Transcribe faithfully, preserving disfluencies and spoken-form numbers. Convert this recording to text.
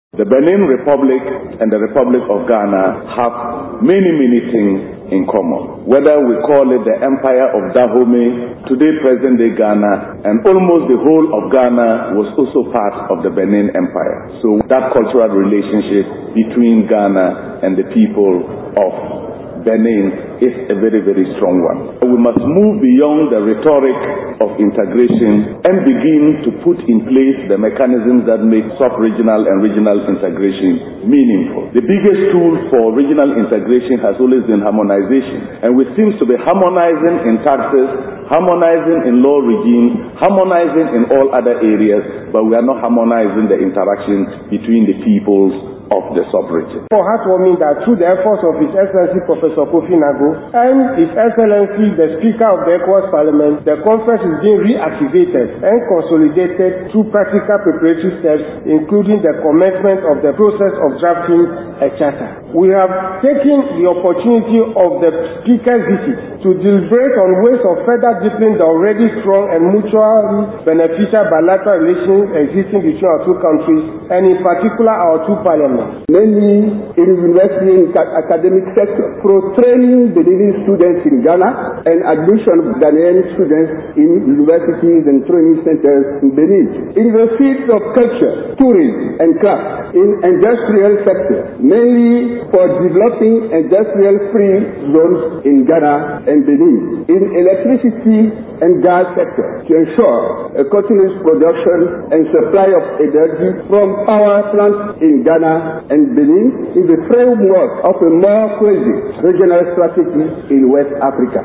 The Benin Republic and the Republic of Ghana have many, many things in common. Whether we call it the Empire of Dahomey, today present-day Ghana, and almost the whole of Ghana was also part of the Benin Empire. So that cultural relationship between Ghana and the people of Benin is a very, very strong one. We must move beyond the rhetoric of integration and begin to put in place the mechanisms that make sub-regional and regional integration meaningful. The biggest tool for regional integration has always been harmonization, and we seem to be harmonizing in taxes, harmonizing in law regimes, harmonizing in all other areas, but we are not harmonizing the interaction between the peoples of the sub-region. For heartwarming that through the efforts of His Excellency Professor Kofi Nago and His Excellency the Speaker of the ECOWAS Parliament, the conference is being reactivated and consolidated through practical preparatory steps, including the commencement of the process of drafting a charter. We have taken the opportunity of the Speaker's visit to deliberate on ways of further deepening the already strong and mutually beneficial bilateral relations existing between our two countries, and in particular our two parliaments. Mainly in the university and academic sector, for training Benin students in Ghana and admission of Ghanaian students in universities and training centers in Benin. In the fields of culture, tourism and craft, in industrial sector, mainly for developing industrial-free zones in Ghana and Benin. In electricity and gas sector, to ensure a continuous production and supply of energy from power plants in Ghana and Benin in the framework of a more cohesive regional strategy in West Africa.